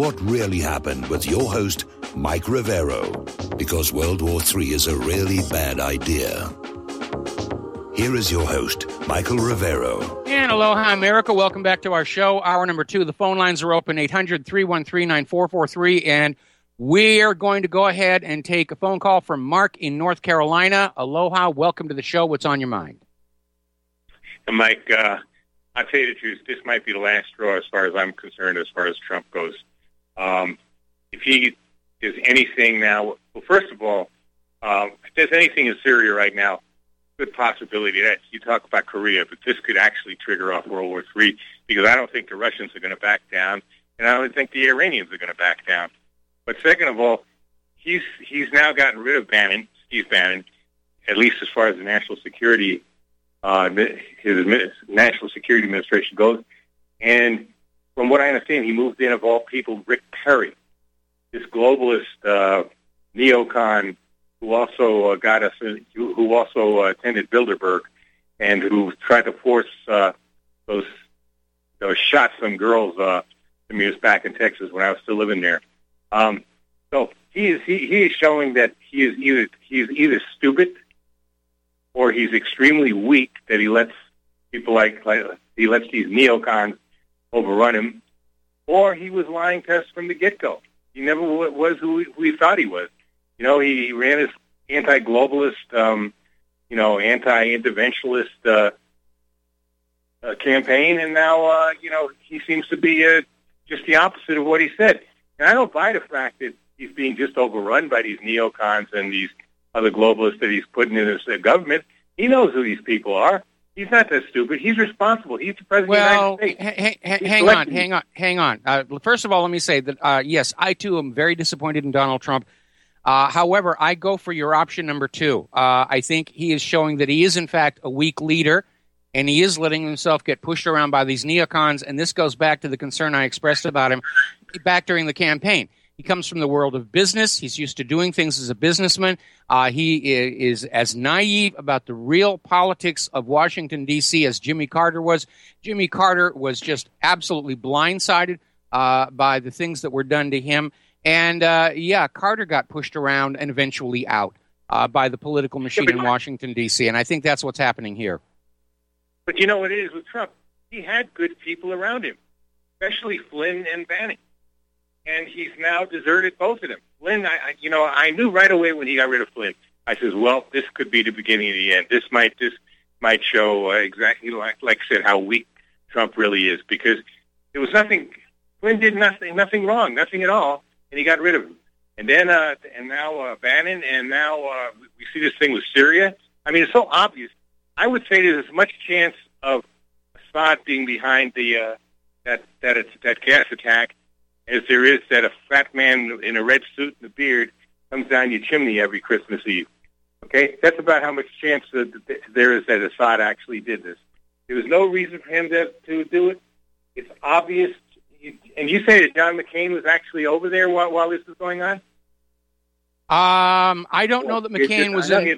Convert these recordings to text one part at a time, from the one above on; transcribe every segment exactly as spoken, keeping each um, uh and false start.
what really happened with your host, Mike Rivero, because World War Three is a really bad idea. Here is your host, Michael Rivero. And aloha, America. Welcome back to our show. Hour number two. The phone lines are open, eight hundred, three one three, nine four four three. And we are going to go ahead and take a phone call from Mark in North Carolina. Aloha. Welcome to the show. What's on your mind? Mike, uh, I'll tell you the truth. This might be the last straw as far as I'm concerned, as far as Trump goes. Um, if he does anything now, well, first of all, um, if there's anything in Syria right now, good possibility that you talk about Korea, but this could actually trigger off World War Three, because I don't think the Russians are going to back down, and I don't think the Iranians are going to back down. But second of all, he's he's now gotten rid of Bannon, Steve Bannon, at least as far as the national security, uh, his national security administration goes. And from what I understand, he moved in, of all people, Rick Perry, this globalist uh, neocon who also uh, got us, uh, who also uh, attended Bilderberg, and who tried to force uh, those those shots from girls uh, some years back in Texas when I was still living there. Um, so he is he, he is showing that he is either he is either stupid or he's extremely weak, that he lets people like, like he lets these neocons overrun him, or he was lying to us from the get-go. He never w- was who we, who we thought he was. You know, he, he ran his anti-globalist, um, you know, anti-interventionist uh, uh, campaign, and now, uh, you know, he seems to be uh, just the opposite of what he said. And I don't buy the fact that he's being just overrun by these neocons and these other globalists that he's putting in his uh, government. He knows who these people are. He's not that stupid. He's responsible. He's the president well, of the United States. H- h- hang on, hang on, hang on. Uh, first of all, let me say that, uh, yes, I, too, am very disappointed in Donald Trump. Uh, however, I go for your option number two. Uh, I think he is showing that he is, in fact, a weak leader, and he is letting himself get pushed around by these neocons, and this goes back to the concern I expressed about him back during the campaign. He comes from the world of business. He's used to doing things as a businessman. Uh, he is, is as naive about the real politics of Washington, D C as Jimmy Carter was. Jimmy Carter was just absolutely blindsided uh, by the things that were done to him. And, uh, yeah, Carter got pushed around and eventually out uh, by the political machine in Washington, D C, and I think that's what's happening here. But you know what it is with Trump? He had good people around him, especially Flynn and Bannon. And he's now deserted both of them. Flynn, I, I, you know, I knew right away when he got rid of Flynn. I says, well, this could be the beginning of the end. This might, this might show uh, exactly like, like I said, how weak Trump really is, because there was nothing. Flynn did nothing, nothing wrong, nothing at all, and he got rid of him. And then, uh, and now uh, Bannon, and now uh, we see this thing with Syria. I mean, it's so obvious. I would say there's as much chance of Assad being behind the uh, that that it's, that gas attack as there is that a fat man in a red suit and a beard comes down your chimney every Christmas Eve. Okay? That's about how much chance that there is that Assad actually did this. There was no reason for him to, to do it. It's obvious. And you say that John McCain was actually over there while, while this was going on? Um, I don't know that McCain was in...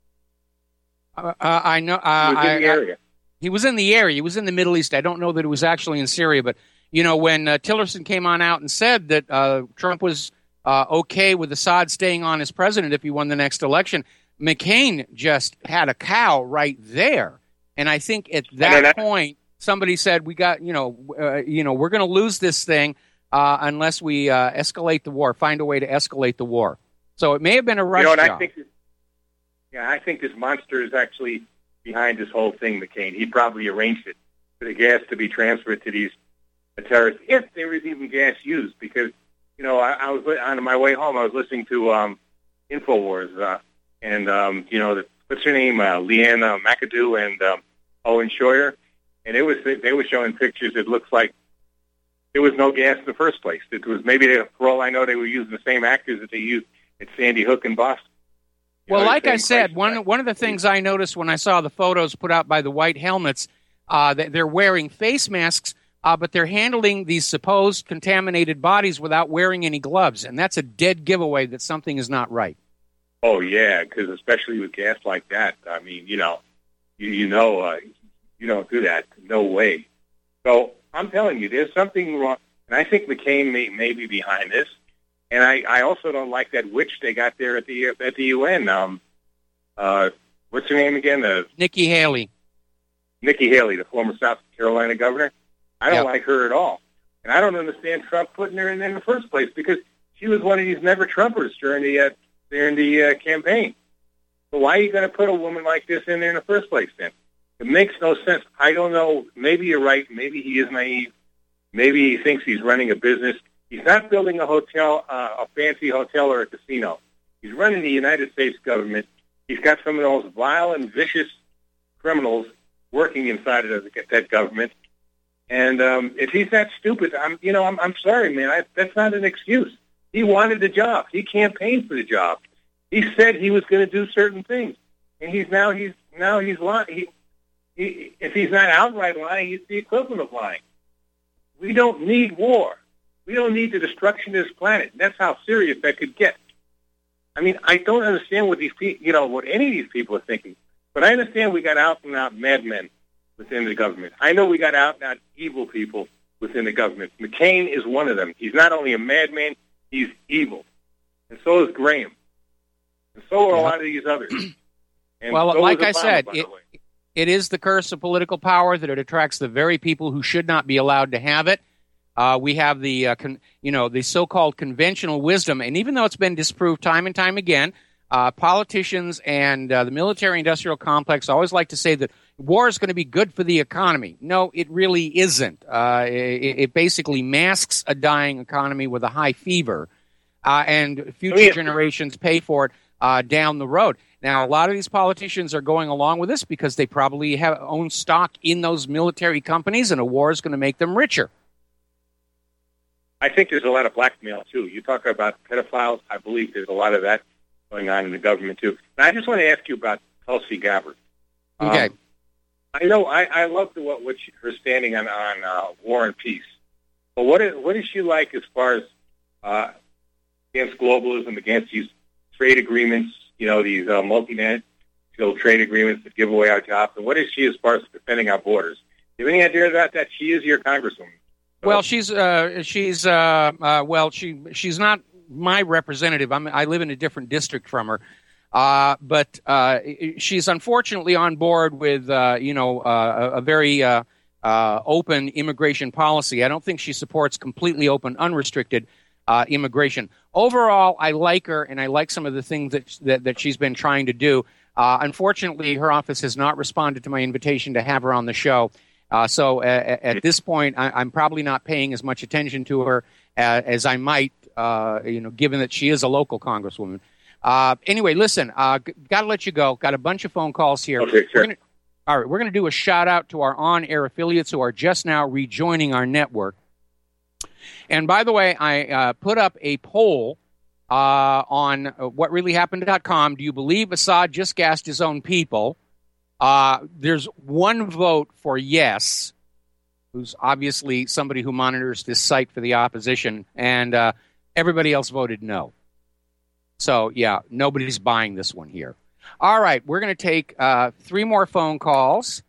Uh, uh, I know... Uh, he was in I, the area. I, he was in the area. He was in the Middle East. I don't know that it was actually in Syria, but... You know, when uh, Tillerson came on out and said that uh, Trump was uh, okay with Assad staying on as president if he won the next election, McCain just had a cow right there. And I think at that point, somebody said, "We got, you know, uh, you know, we're going to lose this thing uh, unless we uh, escalate the war, find a way to escalate the war." So it may have been a rush you know, and job. I think this, yeah, I think this monster is actually behind this whole thing, McCain. He probably arranged it for the gas to be transferred to these terrorists, if there was even gas used, because, you know, I, I was on my way home, I was listening to um, InfoWars, uh, and, um, you know, the, what's her name, uh, Leanne uh, McAdoo and um, Owen Schroyer, and it was they were showing pictures. It looks like there was no gas in the first place. It was maybe, they, for all I know, they were using the same actors that they used at Sandy Hook in Boston. You well, know, like I said, one one of the things I noticed when I saw the photos put out by the white helmets, uh, that they're wearing face masks. Uh, but they're handling these supposed contaminated bodies without wearing any gloves, and that's a dead giveaway that something is not right. Oh, yeah, because especially with gas like that, I mean, you know, you, you know, uh, you don't do that. No way. So I'm telling you, there's something wrong. And I think McCain may, may be behind this. And I, I also don't like that witch they got there at the at the U N. Um, uh, what's her name again? Uh, Nikki Haley. Nikki Haley, the former South Carolina governor. I don't Yep. like her at all. And I don't understand Trump putting her in there in the first place, because she was one of these never-Trumpers during the uh, during the uh, campaign. So why are you going to put a woman like this in there in the first place then? It makes no sense. I don't know. Maybe you're right. Maybe he is naive. Maybe he thinks he's running a business. He's not building a hotel, uh, a fancy hotel or a casino. He's running the United States government. He's got some of those vile and vicious criminals working inside of that government. And um, if he's that stupid, I'm, you know, I'm, I'm sorry, man. I, that's not an excuse. He wanted the job. He campaigned for the job. He said he was going to do certain things, and he's now he's now he's lying. He, he, if he's not outright lying, he's the equivalent of lying. We don't need war. We don't need the destruction of this planet. That's how serious that could get. I mean, I don't understand what these people, you know, what any of these people are thinking. But I understand we got out and out madmen within the government. I know we got out and out evil people within the government. McCain is one of them. He's not only a madman, he's evil. And so is Graham. And so are a lot of these others. And well, so like is I Obama, said, by the it, way. it is the curse of political power that it attracts the very people who should not be allowed to have it. Uh, we have the, uh, con- you know, the so-called conventional wisdom, and even though it's been disproved time and time again, uh, politicians and uh, the military-industrial complex always like to say that war is going to be good for the economy. No, it really isn't. Uh, it, it basically masks a dying economy with a high fever, uh, and future Oh, yeah. generations pay for it uh, down the road. Now, a lot of these politicians are going along with this because they probably have own stock in those military companies, and a war is going to make them richer. I think there's a lot of blackmail, too. You talk about pedophiles. I believe there's a lot of that going on in the government, too. And I just want to ask you about Tulsi Gabbard. Okay. Um, I know I, I love the, what, what she, her standing on, on uh, war and peace. But what is, what is she like as far as uh, against globalism, against these trade agreements, you know, these uh, multinational trade agreements that give away our jobs? And what is she as far as defending our borders? Do you have any idea about that? She is your congresswoman. Well, she's uh, she's uh, uh, well, she she's not my representative. I'm, I live in a different district from her, uh, but uh, she's unfortunately on board with uh, you know uh, a, a very uh, uh, open immigration policy. I don't think she supports completely open, unrestricted uh, immigration. Overall, I like her, and I like some of the things that that, that she's been trying to do. Uh, unfortunately, her office has not responded to my invitation to have her on the show. Uh, so uh, at this point, I, I'm probably not paying as much attention to her uh, as I might, uh, you know, given that she is a local congresswoman. Uh, anyway, listen, uh, g- got to let you go. Got a bunch of phone calls here. Okay, sure. We're gonna, all right, we're going to do a shout out to our on-air affiliates who are just now rejoining our network. And by the way, I uh, put up a poll uh, on what really happened dot com. Do you believe Assad just gassed his own people? Uh, there's one vote for yes, who's obviously somebody who monitors this site for the opposition, and uh, everybody else voted no. So, yeah, nobody's buying this one here. All right, we're going to take uh, three more phone calls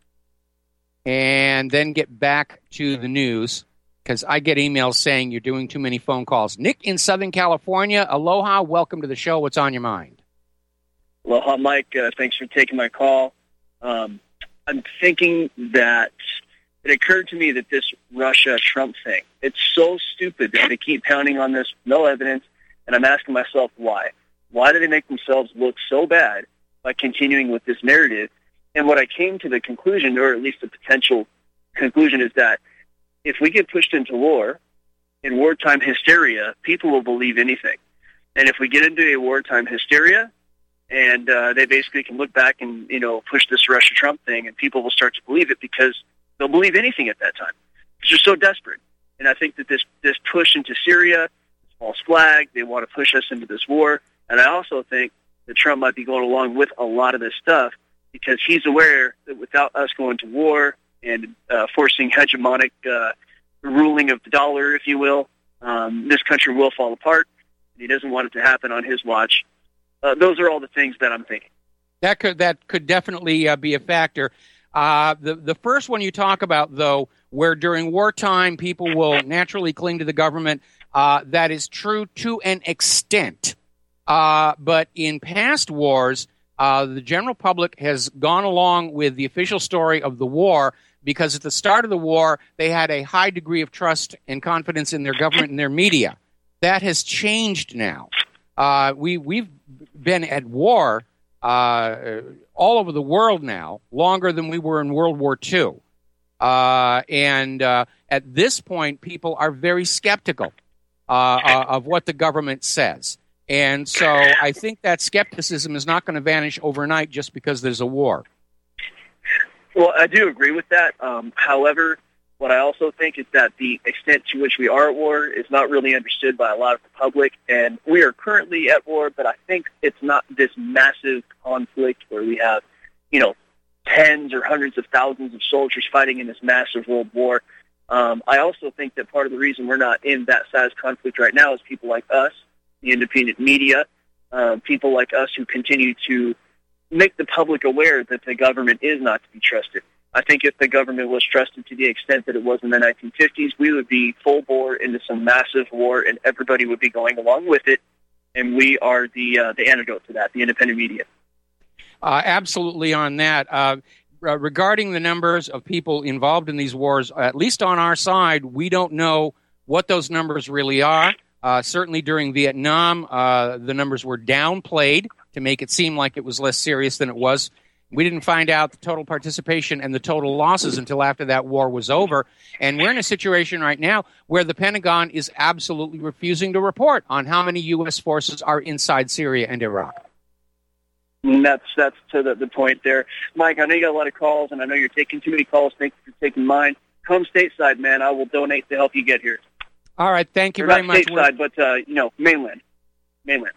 and then get back to the news, because I get emails saying you're doing too many phone calls. Nick in Southern California, aloha, welcome to the show. What's on your mind? Aloha, Mike. Uh, thanks for taking my call. Um, I'm thinking that it occurred to me that this Russia-Trump thing, it's so stupid that they keep pounding on this with no evidence, and I'm asking myself why. Why do they make themselves look so bad by continuing with this narrative? And what I came to the conclusion, or at least the potential conclusion, is that if we get pushed into war, in wartime hysteria, people will believe anything. And if we get into a wartime hysteria, and uh, they basically can look back and, you know, push this Russia-Trump thing, and people will start to believe it because they'll believe anything at that time because they're so desperate. And I think that this, this push into Syria, this false flag, they want to push us into this war. And I also think that Trump might be going along with a lot of this stuff because he's aware that without us going to war and uh, forcing hegemonic uh, ruling of the dollar, if you will, um, this country will fall apart. And he doesn't want it to happen on his watch. Uh, those are all the things that I'm thinking. That could that could definitely uh, be a factor. Uh, the the first one you talk about, though, where during wartime people will naturally cling to the government. Uh, that is true to an extent. Uh, but in past wars, uh, the general public has gone along with the official story of the war because at the start of the war, they had a high degree of trust and confidence in their government and their media. That has changed now. Uh, we, we've been at war uh, all over the world now, longer than we were in World War Two. Uh, and uh, at this point, people are very skeptical uh, uh, of what the government says. And so I think that skepticism is not going to vanish overnight just because there's a war. Well, I do agree with that. Um, however, what I also think is that the extent to which we are at war is not really understood by a lot of the public. And we are currently at war, but I think it's not this massive conflict where we have, you know, tens or hundreds of thousands of soldiers fighting in this massive world war. Um, I also think that part of the reason we're not in that size conflict right now is people like us, the independent media, uh, people like us who continue to make the public aware that the government is not to be trusted. I think if the government was trusted to the extent that it was in the nineteen fifties, we would be full bore into some massive war, and everybody would be going along with it. And we are the uh, the antidote to that, the independent media. Uh, absolutely on that. Uh, regarding the numbers of people involved in these wars, at least on our side, we don't know what those numbers really are. Uh, certainly during Vietnam, uh, the numbers were downplayed to make it seem like it was less serious than it was. We didn't find out the total participation and the total losses until after that war was over. And we're in a situation right now where the Pentagon is absolutely refusing to report on how many U S forces are inside Syria and Iraq. And that's that's to the, the point there. Mike, I know you got a lot of calls, and I know you're taking too many calls. Thank you for taking mine. Come stateside, man. I will donate to help you get here. All right, thank you or very not much. Stateside, but uh, you know, mainland, mainland.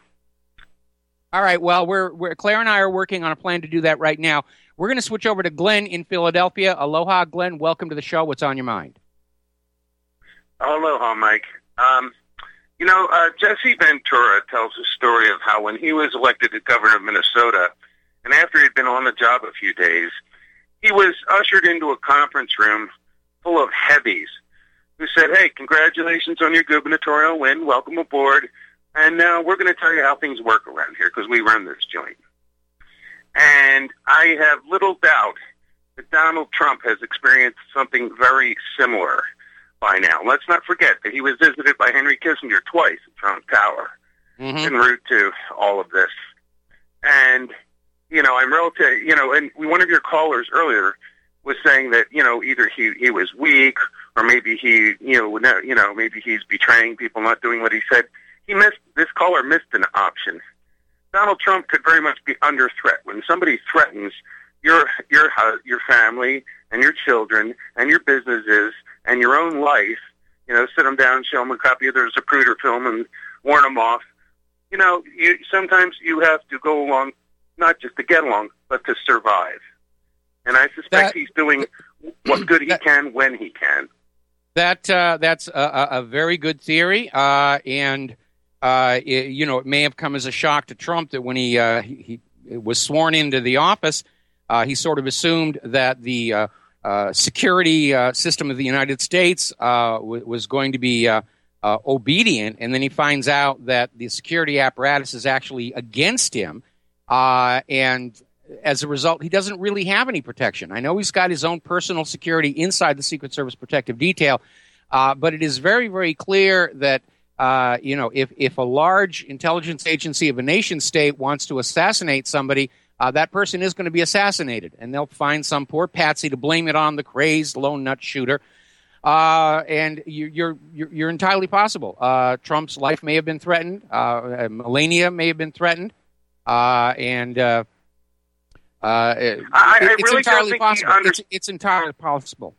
All right, well, we're, we're Claire and I are working on a plan to do that right now. We're going to switch over to Glenn in Philadelphia. Aloha, Glenn. Welcome to the show. What's on your mind? Aloha, Mike. Um, you know, uh, Jesse Ventura tells a story of how when he was elected to governor of Minnesota, and after he'd been on the job a few days, he was ushered into a conference room full of heavies who said, hey, congratulations on your gubernatorial win. Welcome aboard. And now we're going to tell you how things work around here because we run this joint. And I have little doubt that Donald Trump has experienced something very similar by now. Let's not forget that he was visited by Henry Kissinger twice at Trump Tower mm-hmm. en route to all of this. And, you know, I'm relative, you know, and one of your callers earlier was saying that, you know, either he, he was weak or maybe he, you know, you know, maybe he's betraying people, not doing what he said. He missed, this caller missed an option. Donald Trump could very much be under threat. When somebody threatens your your your family and your children and your businesses and your own life, you know, sit them down, show them a copy of their Zapruder film and warn them off. You know, you sometimes you have to go along, not just to get along, but to survive. And I suspect that, he's doing what good he that, can when he can. That uh, that's a, a very good theory, uh, and. Uh, it, you know, it may have come as a shock to Trump that when he uh, he, he was sworn into the office, uh, he sort of assumed that the uh, uh, security uh, system of the United States uh, w- was going to be uh, uh, obedient, and then he finds out that the security apparatus is actually against him, uh, and as a result, he doesn't really have any protection. I know he's got his own personal security inside the Secret Service Protective Detail, uh, but it is very, very clear that Uh, you know, if, if a large intelligence agency of a nation state wants to assassinate somebody, uh, that person is going to be assassinated, and they'll find some poor patsy to blame it on, the crazed lone nut shooter. Uh, and you, you're, you're you're entirely possible. Uh, Trump's life may have been threatened. Uh, Melania may have been threatened, uh, and uh, uh, it, I, I it's really entirely don't think possible. Under- it's, it's entirely possible.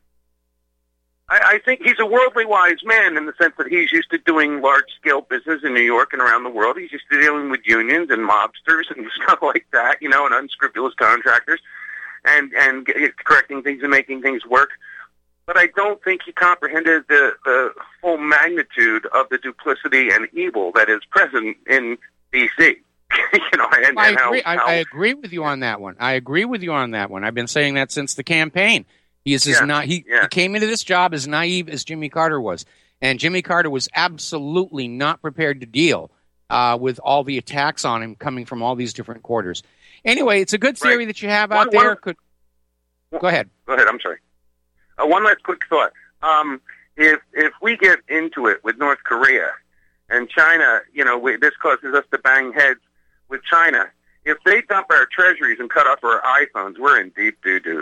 I, I think he's a worldly wise man in the sense that he's used to doing large-scale business in New York and around the world. He's used to dealing with unions and mobsters and stuff like that, you know, and unscrupulous contractors and, and correcting things and making things work. But I don't think he comprehended the, the full magnitude of the duplicity and evil that is present in D C you know, and, I, and agree. How, how I, I agree with you on that one. I agree with you on that one. I've been saying that since the campaign. He is as Yeah, not. He, yeah. he came into this job as naive as Jimmy Carter was, and Jimmy Carter was absolutely not prepared to deal uh, with all the attacks on him coming from all these different quarters. Anyway, it's a good theory Right. that you have One- out there. one- Could go ahead. Go ahead. I'm sorry. Uh, one last quick thought. Um, if if we get into it with North Korea and China, you know, we, this causes us to bang heads with China. If they dump our treasuries and cut off our iPhones, we're in deep doo-doo.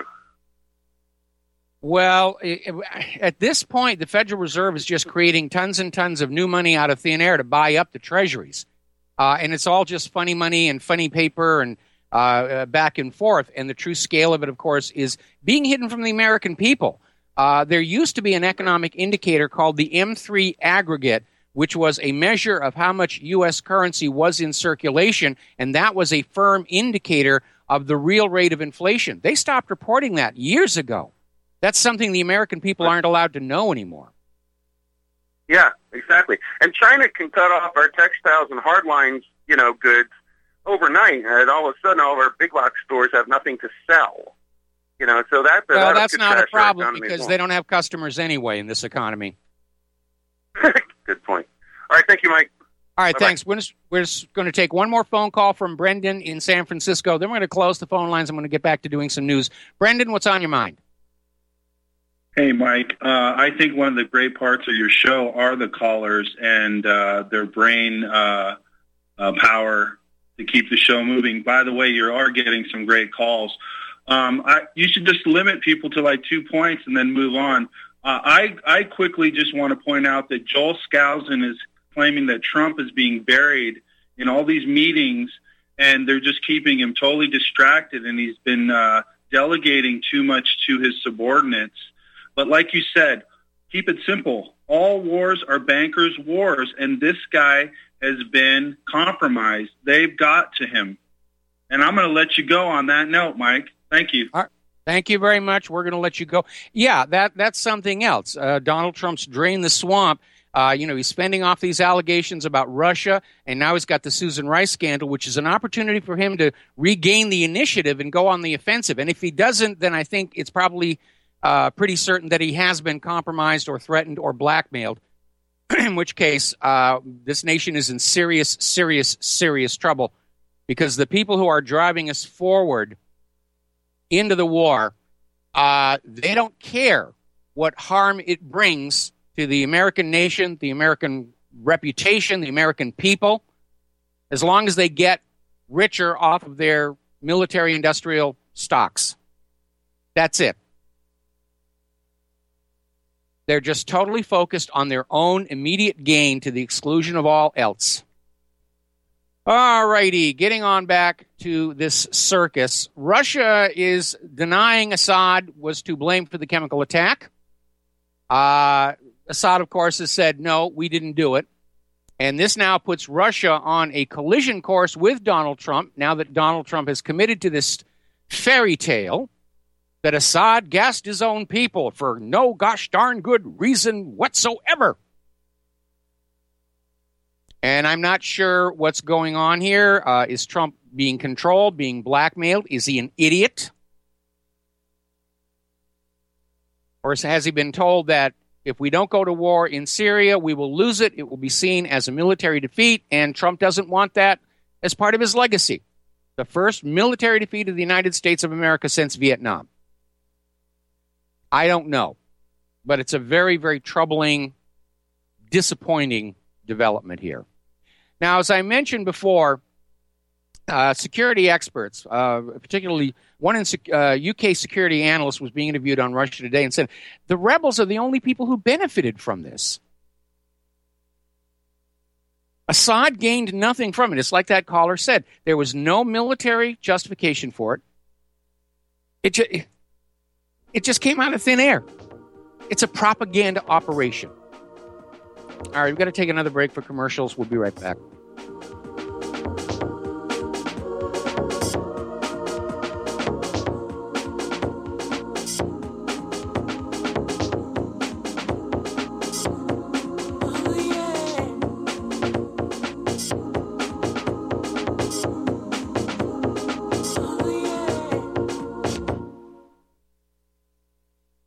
Well, at this point, the Federal Reserve is just creating tons and tons of new money out of thin air to buy up the treasuries. Uh, and it's all just funny money and funny paper and uh, uh, back and forth. And the true scale of it, of course, is being hidden from the American people. Uh, there used to be an economic indicator called the M three aggregate, which was a measure of how much U S currency was in circulation, and that was a firm indicator of the real rate of inflation. They stopped reporting that years ago. That's something the American people aren't allowed to know anymore. Yeah, exactly. And China can cut off our textiles and hardlines, you know, goods overnight, and all of a sudden, all of our big box stores have nothing to sell. You know, so that, Well, that that's could not a crash our problem economy as because well. they don't have customers anyway in this economy. Good point. All right, thank you, Mike. All right, Bye-bye. thanks. We're just, we're just going to take one more phone call from Brendan in San Francisco. Then we're going to close the phone lines. I'm going to get back to doing some news. Brendan, what's on your mind? Hey, Mike. Uh, I think one of the great parts of your show are the callers and uh, their brain uh, uh, power to keep the show moving. By the way, you are getting some great calls. Um, I, you should just limit people to like two points and then move on. Uh, I, I quickly just want to point out that Joel Skousen is claiming that Trump is being buried in all these meetings, and they're just keeping him totally distracted, and he's been uh, delegating too much to his subordinates. But like you said, keep it simple. All wars are bankers' wars, and this guy has been compromised. They've got to him. And I'm going to let you go on that note, Mike. Thank you. All right. Thank you very much. We're going to let you go. Yeah, that that's something else. Uh, Donald Trump's drained the swamp. Uh, you know, he's fending off these allegations about Russia, and now he's got the Susan Rice scandal, which is an opportunity for him to regain the initiative and go on the offensive. And if he doesn't, then I think it's probably uh, pretty certain that he has been compromised or threatened or blackmailed, in which case uh, this nation is in serious, serious, serious trouble because the people who are driving us forward into the war, uh, they don't care what harm it brings to the American nation, the American reputation, the American people, as long as they get richer off of their military-industrial stocks. That's it. They're just totally focused on their own immediate gain to the exclusion of all else. All righty, getting on back to this circus. Russia is denying Assad was to blame for the chemical attack. Uh, Assad, of course, has said, no, we didn't do it. And this now puts Russia on a collision course with Donald Trump, now that Donald Trump has committed to this fairy tale that Assad gassed his own people for no gosh darn good reason whatsoever. And I'm not sure what's going on here. Uh, is Trump being controlled, being blackmailed? Is he an idiot? Or has he been told that if we don't go to war in Syria, we will lose it, it will be seen as a military defeat, and Trump doesn't want that as part of his legacy? The first military defeat of the United States of America since Vietnam. I don't know. But it's a very, very troubling, disappointing development here. Now, as I mentioned before, uh, security experts, uh, particularly one in, uh, U K security analyst was being interviewed on Russia Today and said, the rebels are the only people who benefited from this. Assad gained nothing from it. It's like that caller said. There was no military justification for it. It, ju- it just came out of thin air. It's a propaganda operation. All right, we've got to take another break for commercials. We'll be right back.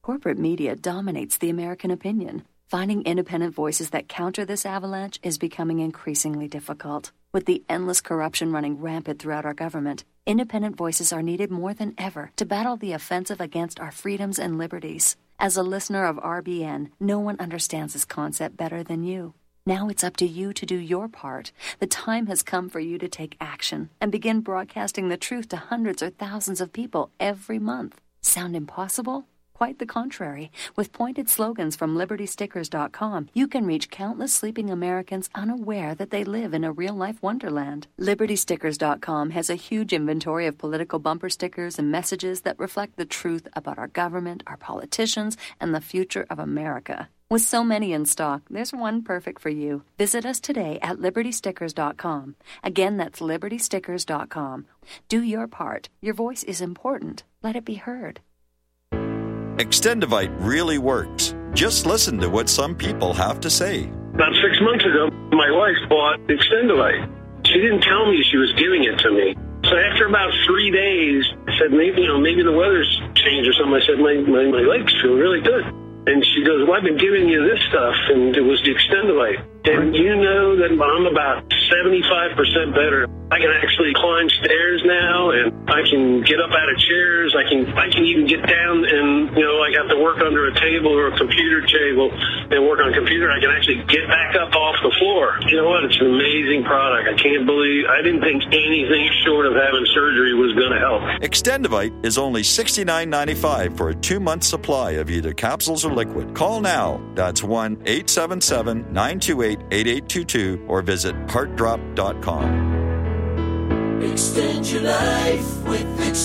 Corporate media dominates the American opinion. Finding independent voices that counter this avalanche is becoming increasingly difficult. With the endless corruption running rampant throughout our government, independent voices are needed more than ever to battle the offensive against our freedoms and liberties. As a listener of R B N, no one understands this concept better than you. Now it's up to you to do your part. The time has come for you to take action and begin broadcasting the truth to hundreds or thousands of people every month. Sound impossible? Quite the contrary. With pointed slogans from Liberty Stickers dot com, you can reach countless sleeping Americans unaware that they live in a real-life wonderland. Liberty Stickers dot com has a huge inventory of political bumper stickers and messages that reflect the truth about our government, our politicians, and the future of America. With so many in stock, there's one perfect for you. Visit us today at Liberty Stickers dot com. Again, that's Liberty Stickers dot com. Do your part. Your voice is important. Let it be heard. Extendivite really works. Just listen to what some people have to say. About six months ago, my wife bought Extendivite. She didn't tell me she was giving it to me. So after about three days, I said, maybe, you know, maybe the weather's changed or something. I said, my, my, my legs feel really good. And she goes, well, I've been giving you this stuff, and it was the Extendivite. And you know that I'm about seventy-five percent better. I can actually climb stairs now, and I can get up out of chairs. I can I can even get down and, you know, I got to work under a table or a computer table and work on a computer. I can actually get back up off the floor. You know what? It's an amazing product. I can't believe, I didn't think anything short of having surgery was going to help. Extendivite is only sixty-nine dollars and ninety-five cents for a two-month supply of either capsules or liquid. Call now. That's one eight seven seven, nine two eight, eight eight two two or visit heart drop dot com. Extend your life with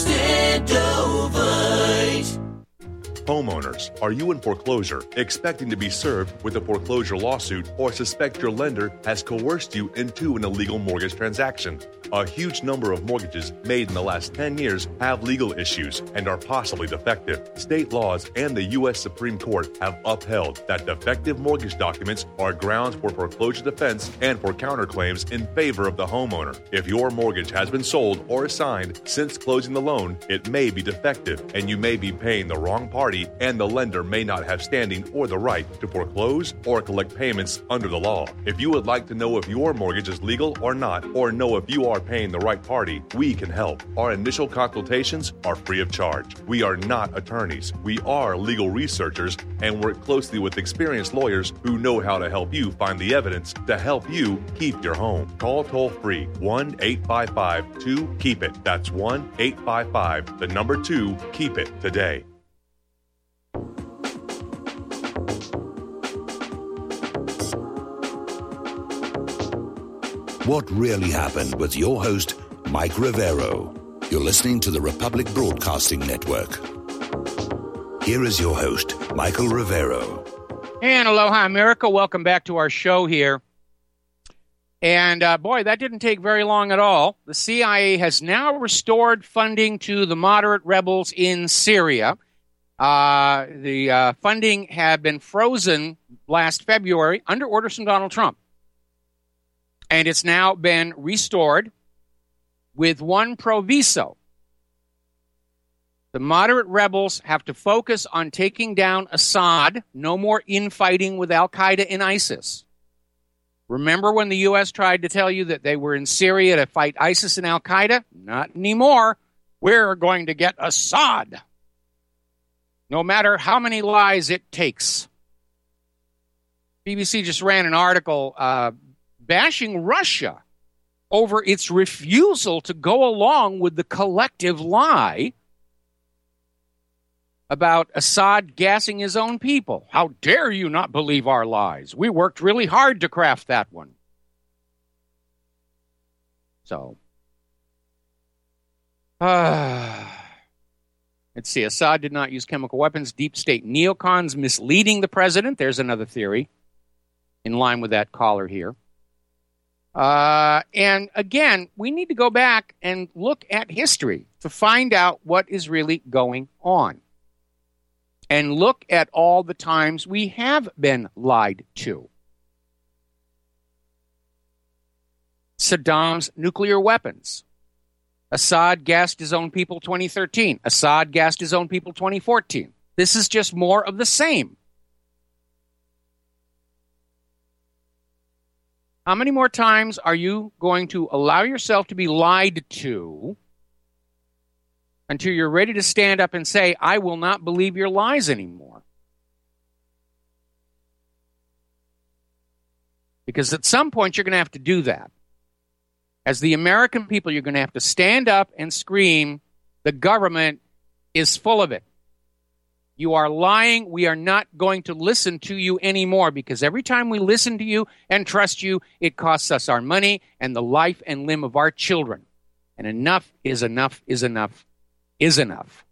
Extendovite. Homeowners, are you in foreclosure, expecting to be served with a foreclosure lawsuit, or suspect your lender has coerced you into an illegal mortgage transaction? A huge number of mortgages made in the last ten years have legal issues and are possibly defective. State laws and the U S Supreme Court have upheld that defective mortgage documents are grounds for foreclosure defense and for counterclaims in favor of the homeowner. If your mortgage has been sold or assigned since closing the loan, it may be defective and you may be paying the wrong party, and the lender may not have standing or the right to foreclose or collect payments under the law. If you would like to know if your mortgage is legal or not, or know if you are paying the right party, we can help. Our initial consultations are free of charge. We are not attorneys. We are legal researchers and work closely with experienced lawyers who know how to help you find the evidence to help you keep your home. Call toll free one eight five five two keep it. That's one eight five five, the number two, keep it today. What really happened with your host, Mike Rivero. You're listening to the Republic Broadcasting Network. Here is your host, Michael Rivero. And aloha, America. Welcome back to our show here. And uh, boy, that didn't take very long at all. The C I A has now restored funding to the moderate rebels in Syria. Uh, the uh, funding had been frozen last February under orders from Donald Trump. And it's now been restored with one proviso. The moderate rebels have to focus on taking down Assad. No more infighting with Al-Qaeda and ISIS. Remember when the U S tried to tell you that they were in Syria to fight ISIS and Al-Qaeda? Not anymore. We're going to get Assad. No matter how many lies it takes. B B C just ran an article uh, bashing Russia over its refusal to go along with the collective lie about Assad gassing his own people. How dare you not believe our lies? We worked really hard to craft that one. So, uh, let's see. Assad did not use chemical weapons. Deep state neocons misleading the president. There's another theory in line with that caller here. Uh, and again, we need to go back and look at history to find out what is really going on. And look at all the times we have been lied to. Saddam's nuclear weapons. Assad gassed his own people twenty thirteen. Assad gassed his own people twenty fourteen. This is just more of the same. How many more times are you going to allow yourself to be lied to until you're ready to stand up and say, I will not believe your lies anymore? Because at some point you're going to have to do that. As the American people, you're going to have to stand up and scream, the government is full of it. You are lying. We are not going to listen to you anymore, because every time we listen to you and trust you, it costs us our money and the life and limb of our children. And enough is enough is enough is enough.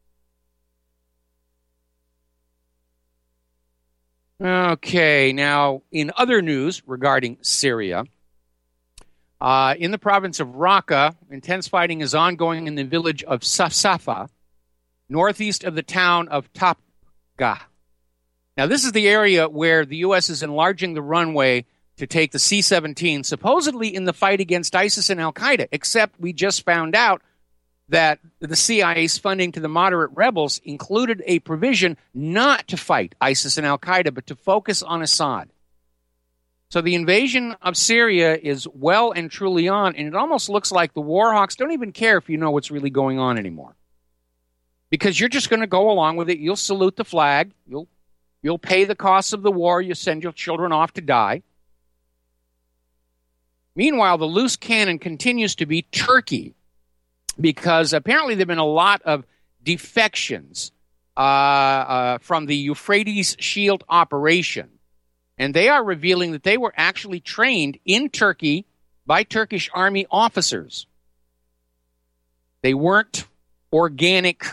Okay, now in other news regarding Syria, uh, in the province of Raqqa, intense fighting is ongoing in the village of Safsafa, northeast of the town of Tapga. Now, this is the area where the U S is enlarging the runway to take the C seventeen, supposedly in the fight against ISIS and al-Qaeda, except we just found out that the C I A's funding to the moderate rebels included a provision not to fight ISIS and al-Qaeda, but to focus on Assad. So the invasion of Syria is well and truly on, and it almost looks like the war hawks don't even care if you know what's really going on anymore. Because you're just going to go along with it. You'll salute the flag. You'll, you'll pay the costs of the war. You send your children off to die. Meanwhile, the loose cannon continues to be Turkey, because apparently there have been a lot of defections uh, uh, from the Euphrates Shield operation. And they are revealing that they were actually trained in Turkey by Turkish army officers. They weren't organic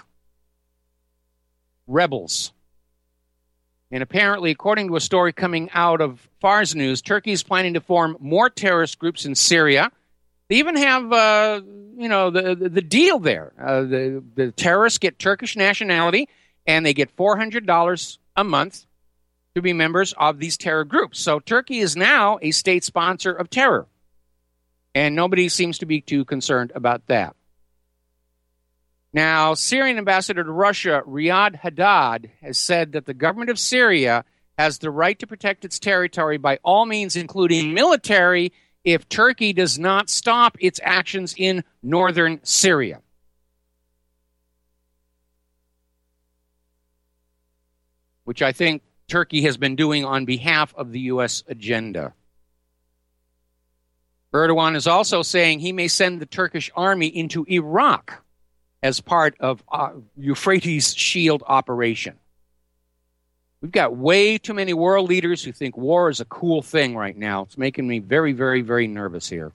rebels. And apparently, according to a story coming out of Fars News, Turkey is planning to form more terrorist groups in Syria. They even have, uh, you know, the, the, the deal there. Uh, the, the terrorists get Turkish nationality, and they get four hundred dollars a month to be members of these terror groups. So Turkey is now a state sponsor of terror. And nobody seems to be too concerned about that. Now, Syrian ambassador to Russia, Riyad Haddad, has said that the government of Syria has the right to protect its territory by all means, including military, if Turkey does not stop its actions in northern Syria. Which I think Turkey has been doing on behalf of the U S agenda. Erdogan is also saying he may send the Turkish army into Iraq as part of uh, Euphrates Shield operation. We've got way too many world leaders who think war is a cool thing right now. It's making me very, very, very nervous here.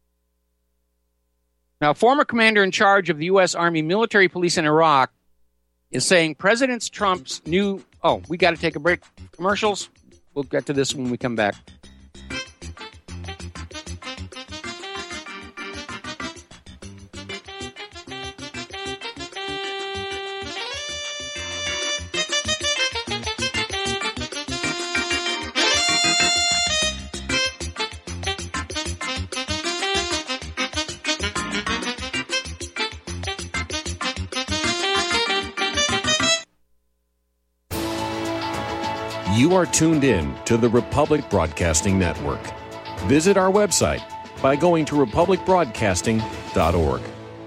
Now, former commander in charge of the U S Army military police in Iraq is saying President Trump's new... Oh, we got to take a break. Commercials? We'll get to this when we come back. You are tuned in to the Republic Broadcasting Network. Visit our website by going to republic broadcasting dot org.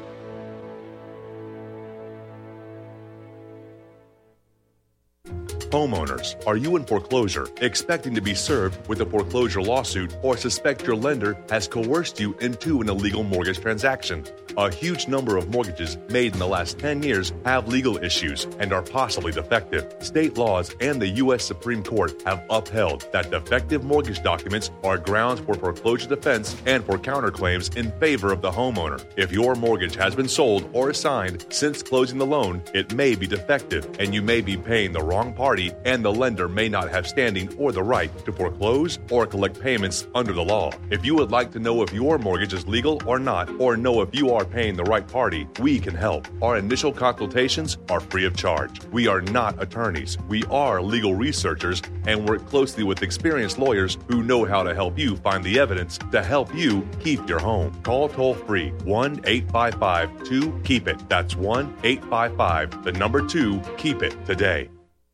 Homeowners, are you in foreclosure, expecting to be served with a foreclosure lawsuit, or suspect your lender has coerced you into an illegal mortgage transaction? A huge number of mortgages made in the last ten years have legal issues and are possibly defective. State laws and the U S Supreme Court have upheld that defective mortgage documents are grounds for foreclosure defense and for counterclaims in favor of the homeowner. If your mortgage has been sold or assigned since closing the loan, it may be defective and you may be paying the wrong party, and the lender may not have standing or the right to foreclose or collect payments under the law. If you would like to know if your mortgage is legal or not, or know if you are paying the right party, we can help. Our initial consultations are free of charge. We are not attorneys. We are legal researchers and work closely with experienced lawyers who know how to help you find the evidence to help you keep your home. Call toll-free one eight five five two keep it. That's one eight five five, the number two, keep it today.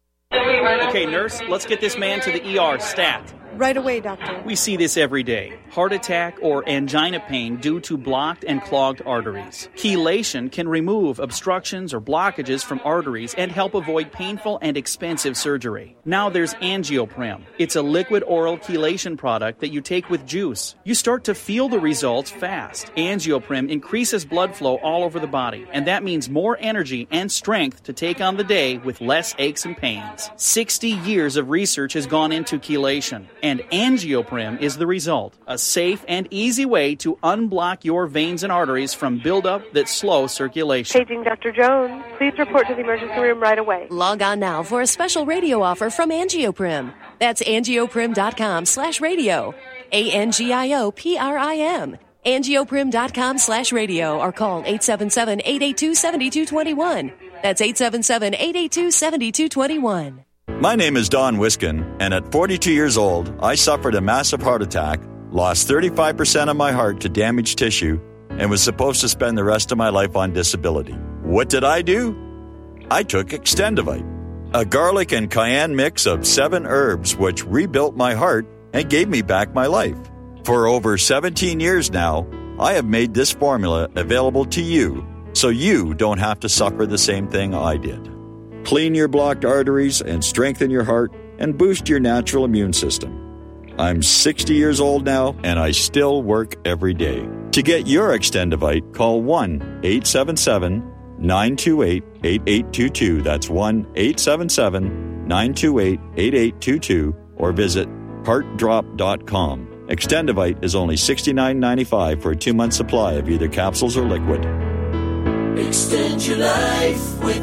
Okay, nurse, let's get this man to the E R stat. Right away, doctor. We see this every day. Heart attack or angina pain due to blocked and clogged arteries. Chelation can remove obstructions or blockages from arteries and help avoid painful and expensive surgery. Now there's Angioprim. It's a liquid oral chelation product that you take with juice. You start to feel the results fast. Angioprim increases blood flow all over the body, and that means more energy and strength to take on the day with less aches and pains. sixty years of research has gone into chelation. And Angioprim is the result, a safe and easy way to unblock your veins and arteries from buildup that slow circulation. Paging Doctor Jones. Please report to the emergency room right away. Log on now for a special radio offer from Angioprim. That's angioprim.com slash radio. A-N-G-I-O-P-R-I-M. Angioprim.com slash radio or call eight seven seven, eight eight two, seven two two one. That's eight seven seven, eight eight two, seven two two one. My name is Don Wiskin, and at forty-two years old, I suffered a massive heart attack, lost thirty-five percent of my heart to damaged tissue, and was supposed to spend the rest of my life on disability. What did I do? I took Extendivite, a garlic and cayenne mix of seven herbs which rebuilt my heart and gave me back my life. For over seventeen years now, I have made this formula available to you so you don't have to suffer the same thing I did. Clean your blocked arteries and strengthen your heart and boost your natural immune system. I'm sixty years old now, and I still work every day. To get your Extendivite, call one eight seven seven, nine two eight, eight eight two two. That's one eight seven seven, nine two eight, eight eight two two, or visit heart drop dot com. Extendivite is only sixty-nine ninety-five for a two-month supply of either capsules or liquid. Extend your life with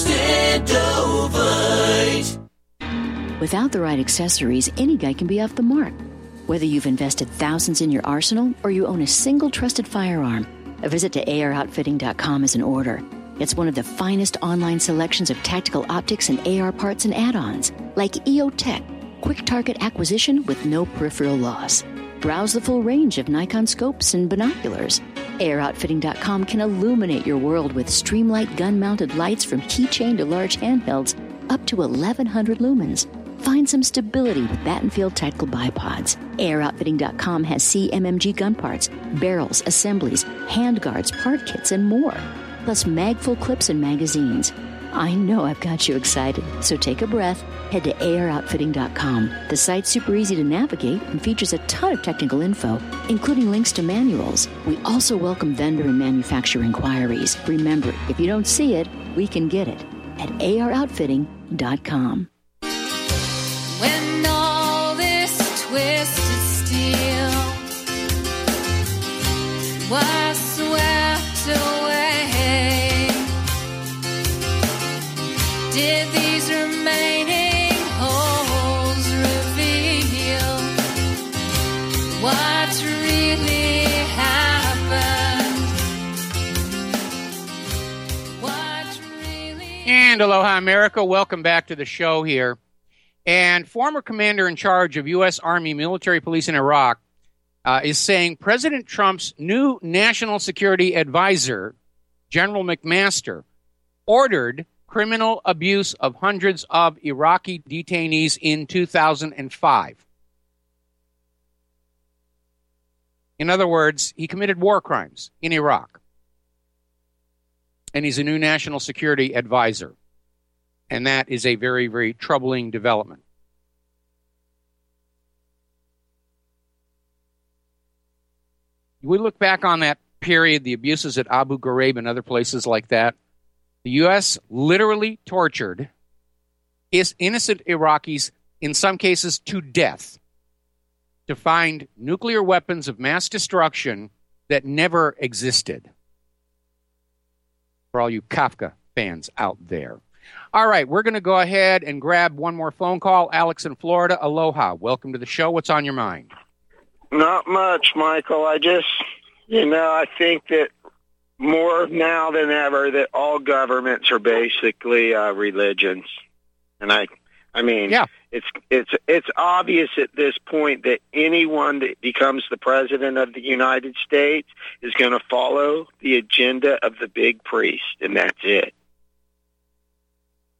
Extendovite. Without the right accessories, any guy can be off the mark. Whether you've invested thousands in your arsenal or you own a single trusted firearm, a visit to A R outfitting dot com is in order. It's one of the finest online selections of tactical optics and A R parts and add-ons, like E O Tech, quick target acquisition with no peripheral loss. Browse the full range of Nikon scopes and binoculars. A R outfitting dot com can illuminate your world with Streamlight gun-mounted lights from keychain to large handhelds up to eleven hundred lumens. Find some stability with Battenfield tactical bipods. A R outfitting dot com has C M M G gun parts, barrels, assemblies, handguards, part kits, and more. Plus mag-full clips and magazines. I know I've got you excited, so take a breath. Head to A R outfitting dot com. The site's super easy to navigate and features a ton of technical info, including links to manuals. We also welcome vendor and manufacturer inquiries. Remember, if you don't see it, we can get it at A R outfitting dot com. When all this twisted steel was swept away, did these remaining holes reveal what really happened? What really And aloha, America. Welcome back to the show here. And former commander in charge of U S. Army military police in Iraq uh, is saying President Trump's new national security advisor, General McMaster, ordered criminal abuse of hundreds of Iraqi detainees in two thousand five. In other words, he committed war crimes in Iraq. And he's a new national security advisor. And that is a very, very troubling development. We look back on that period, the abuses at Abu Ghraib and other places like that. The U S literally tortured innocent Iraqis, in some cases to death, to find nuclear weapons of mass destruction that never existed. For all you Kafka fans out there. All right, we're going to go ahead and grab one more phone call. Alex in Florida, aloha. Welcome to the show. What's on your mind? Not much, Michael. I just, you know, I think that more now than ever that all governments are basically uh, religions. And I I mean, yeah. it's it's it's obvious at this point that anyone that becomes the president of the United States is going to follow the agenda of the big priest, and that's it.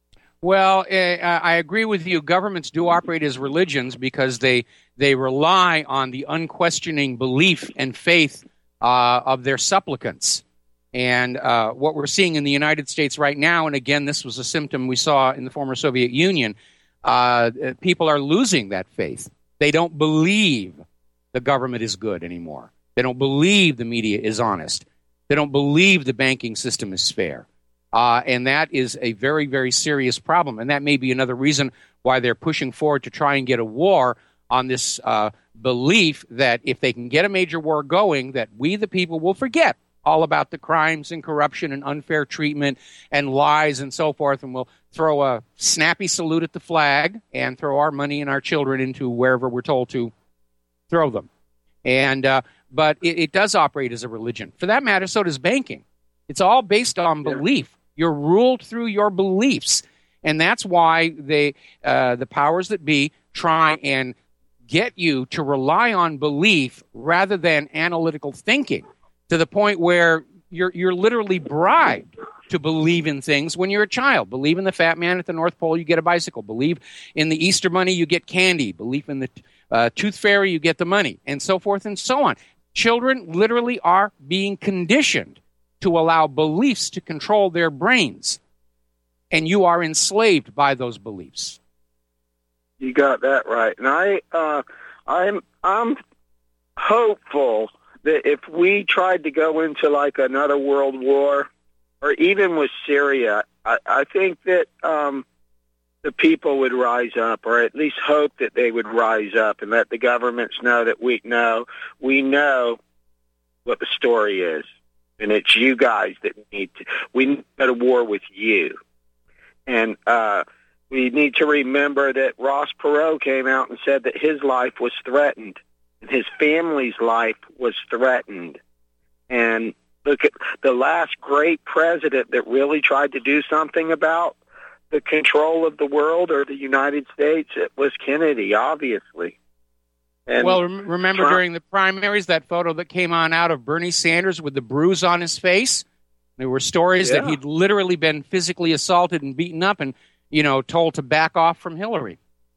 Well, uh, I agree with you. Governments do operate as religions because they they rely on the unquestioning belief and faith uh, of their supplicants. And uh, what we're seeing in the United States right now, and again, this was a symptom we saw in the former Soviet Union, uh, people are losing that faith. They don't believe the government is good anymore. They don't believe the media is honest. They don't believe the banking system is fair. Uh, and that is a very, very serious problem. And that may be another reason why they're pushing forward to try and get a war on this uh, belief that if they can get a major war going, that we, the people, will forget all about the crimes and corruption and unfair treatment and lies and so forth, and we'll throw a snappy salute at the flag and throw our money and our children into wherever we're told to throw them. And uh, but it, it does operate as a religion. For that matter, so does banking. It's all based on belief. You're ruled through your beliefs, and that's why they, uh, the powers that be, try and get you to rely on belief rather than analytical thinking, to the point where you're you're literally bribed to believe in things when you're a child. Believe in the fat man at the North Pole, you get a bicycle. Believe in the Easter Bunny, you get candy. Believe in the uh, Tooth Fairy, you get the money, and so forth and so on. Children literally are being conditioned to allow beliefs to control their brains, and you are enslaved by those beliefs. You got that right, and I, uh, I'm, I'm hopeful that if we tried to go into like another world war, or even with Syria, I, I think that um, the people would rise up, or at least hope that they would rise up, and let the governments know that we know we know what the story is, and it's you guys that need to. We need to go to war with you, and uh, we need to remember that Ross Perot came out and said that his life was threatened. His family's life was threatened. And look at the last great president that really tried to do something about the control of the world or the United States. It was Kennedy, obviously. And well, rem- remember Trump, during the primaries, that photo that came on out of Bernie Sanders with the bruise on his face? There were stories yeah. that he'd literally been physically assaulted and beaten up and, you know, told to back off from Hillary.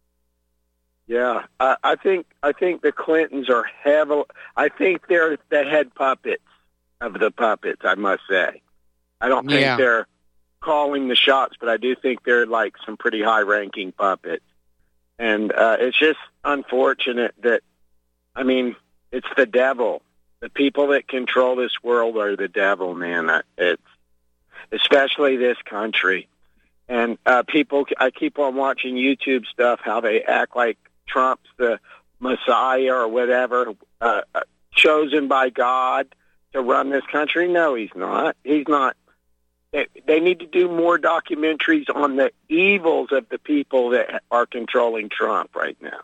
Yeah, I, I think I think the Clintons are heavily. I think they're the head puppets of the puppets. I must say, I don't think yeah. they're calling the shots, but I do think they're like some pretty high-ranking puppets. And uh, it's just unfortunate that, I mean, it's the devil. The people that control this world are the devil, man. It's especially this country. And uh, people, I keep on watching YouTube stuff, how they act like Trump's the Messiah or whatever, uh, chosen by God to run this country. No, he's not. He's not. They, they need to do more documentaries on the evils of the people that are controlling Trump right now.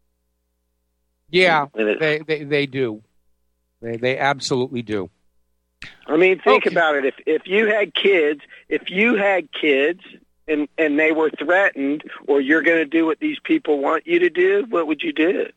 Yeah, they, they, they do. They, they absolutely do. I mean, think okay. about it. If if you had kids, if you had kids... And and they were threatened, or you're going to do what these people want you to do, what would you do?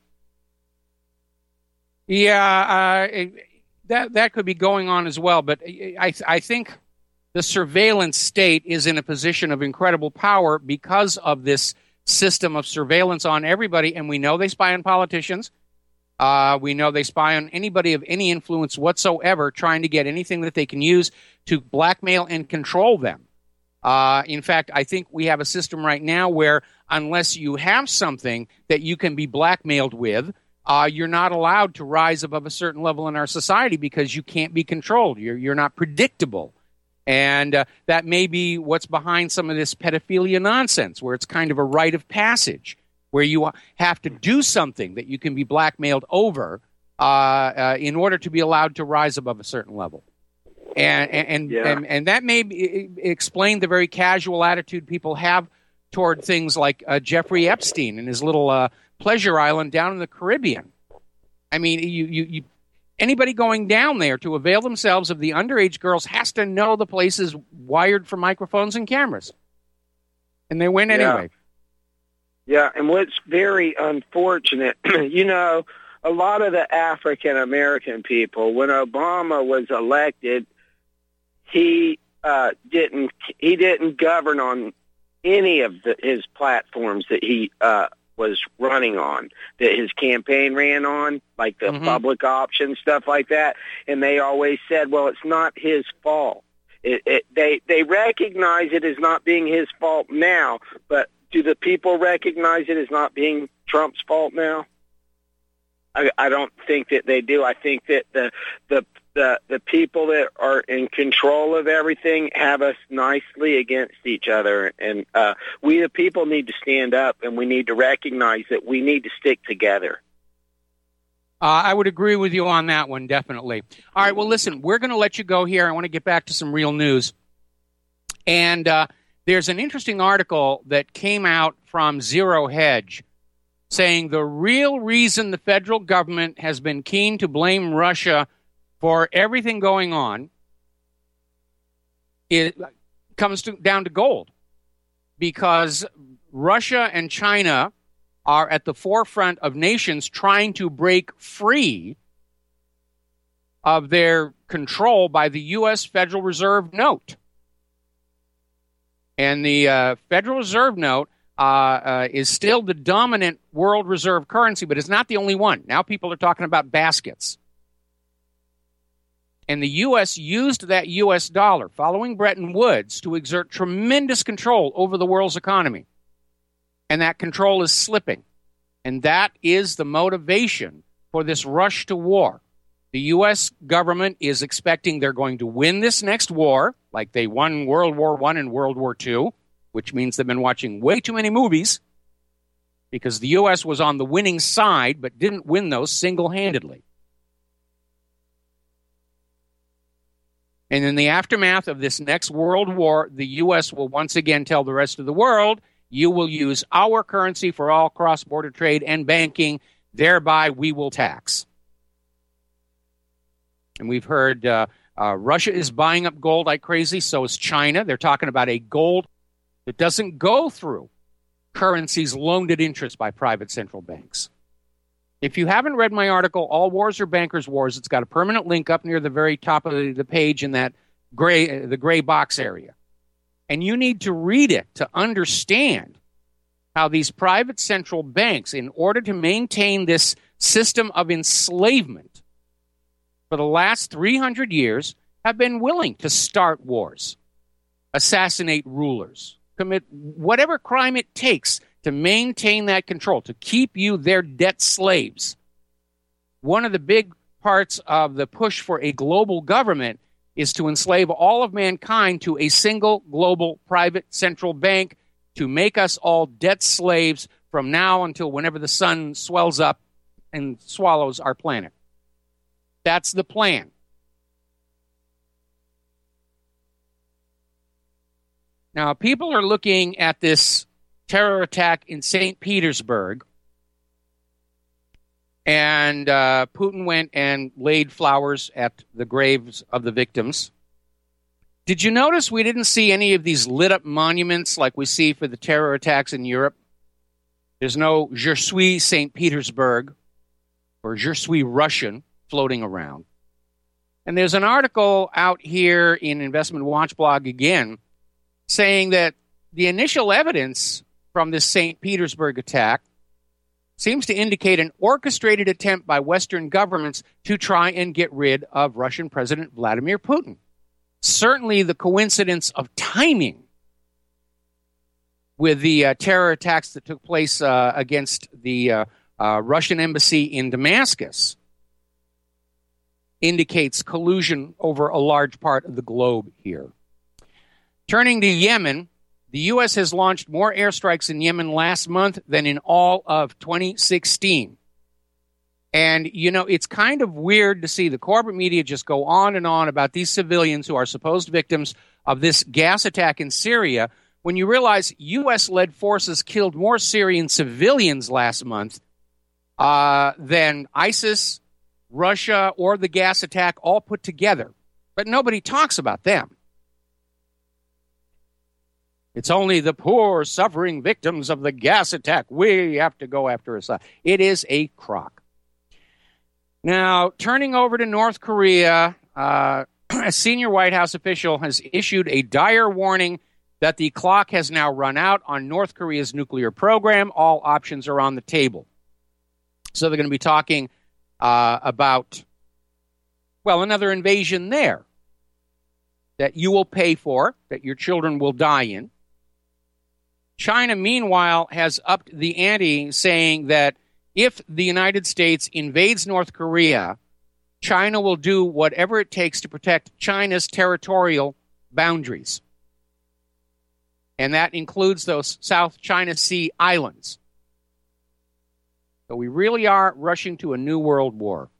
Yeah, uh, that that could be going on as well. But I I think the surveillance state is in a position of incredible power because of this system of surveillance on everybody. And we know they spy on politicians. Uh, we know they spy on anybody of any influence whatsoever, trying to get anything that they can use to blackmail and control them. Uh, in fact, I think we have a system right now where unless you have something that you can be blackmailed with, uh, you're not allowed to rise above a certain level in our society because you can't be controlled. You're, you're not predictable. And uh, that may be what's behind some of this pedophilia nonsense, where it's kind of a rite of passage, where you have to do something that you can be blackmailed over uh, uh, in order to be allowed to rise above a certain level. And and, yeah. and and that may be, explain the very casual attitude people have toward things like uh, Jeffrey Epstein and his little uh, pleasure island down in the Caribbean. I mean, you, you, you anybody going down there to avail themselves of the underage girls has to know the place is wired for microphones and cameras. And they went anyway. Yeah, yeah. And what's very unfortunate, you know, a lot of the African-American people, when Obama was elected, he uh, didn't he didn't govern on any of the, his platforms that he uh, was running on, that his campaign ran on, like the Mm-hmm. public option, stuff like that. And they always said, well, it's not his fault. It, it, they, they recognize it as not being his fault now, but do the people recognize it as not being Trump's fault now? I, I don't think that they do. I think that the the the the people that are in control of everything have us nicely against each other, and uh, we the people need to stand up, and we need to recognize that we need to stick together. Uh, I would agree with you on that one, definitely. All right, well, listen, we're going to let you go here. I want to get back to some real news. And uh, there's an interesting article that came out from Zero Hedge saying the real reason the federal government has been keen to blame Russia for everything going on it comes to, down to gold, because Russia and China are at the forefront of nations trying to break free of their control by the U S Federal Reserve note. And the uh, Federal Reserve note uh, uh, is still the dominant world reserve currency, but it's not the only one. Now people are talking about baskets. And the U S used that U S dollar following Bretton Woods to exert tremendous control over the world's economy. And that control is slipping. And that is the motivation for this rush to war. The U S government is expecting they're going to win this next war, like they won World War One and World War Two, which means they've been watching way too many movies, because the U S was on the winning side but didn't win those single-handedly. And in the aftermath of this next world war, the U S will once again tell the rest of the world, you will use our currency for all cross-border trade and banking, thereby we will tax. And we've heard uh, uh, Russia is buying up gold like crazy, so is China. They're talking about a gold that doesn't go through currencies loaned at interest by private central banks. If you haven't read my article, All Wars Are Bankers' Wars, it's got a permanent link up near the very top of the, the page in that gray, the gray box area. And you need to read it to understand how these private central banks, in order to maintain this system of enslavement for the last three hundred years, have been willing to start wars, assassinate rulers, commit whatever crime it takes to maintain that control, to keep you their debt slaves. One of the big parts of the push for a global government is to enslave all of mankind to a single global private central bank to make us all debt slaves from now until whenever the sun swells up and swallows our planet. That's the plan. Now, people are looking at this terror attack in Saint Petersburg, and uh, Putin went and laid flowers at the graves of the victims. Did you notice we didn't see any of these lit-up monuments like we see for the terror attacks in Europe? There's no Je suis Saint Petersburg or Je suis Russian floating around. And there's an article out here in Investment Watch blog again saying that the initial evidence from this Saint Petersburg attack seems to indicate an orchestrated attempt by Western governments to try and get rid of Russian President Vladimir Putin. Certainly the coincidence of timing with the uh, terror attacks that took place uh, against the uh, uh, Russian embassy in Damascus indicates collusion over a large part of the globe here. Turning to Yemen, the U S has launched more airstrikes in Yemen last month than in all of twenty sixteen. And, you know, it's kind of weird to see the corporate media just go on and on about these civilians who are supposed victims of this gas attack in Syria when you realize U S-led forces killed more Syrian civilians last month uh, than ISIS, Russia, or the gas attack all put together. But nobody talks about them. It's only the poor, suffering victims of the gas attack we have to go after Assad. It is a crock. Now, turning over to North Korea, uh, a senior White House official has issued a dire warning that the clock has now run out on North Korea's nuclear program. All options are on the table. So they're going to be talking uh, about, well, another invasion there that you will pay for, that your children will die in. China, meanwhile, has upped the ante, saying that if the United States invades North Korea, China will do whatever it takes to protect China's territorial boundaries. And that includes those South China Sea islands. So we really are rushing to a new world war.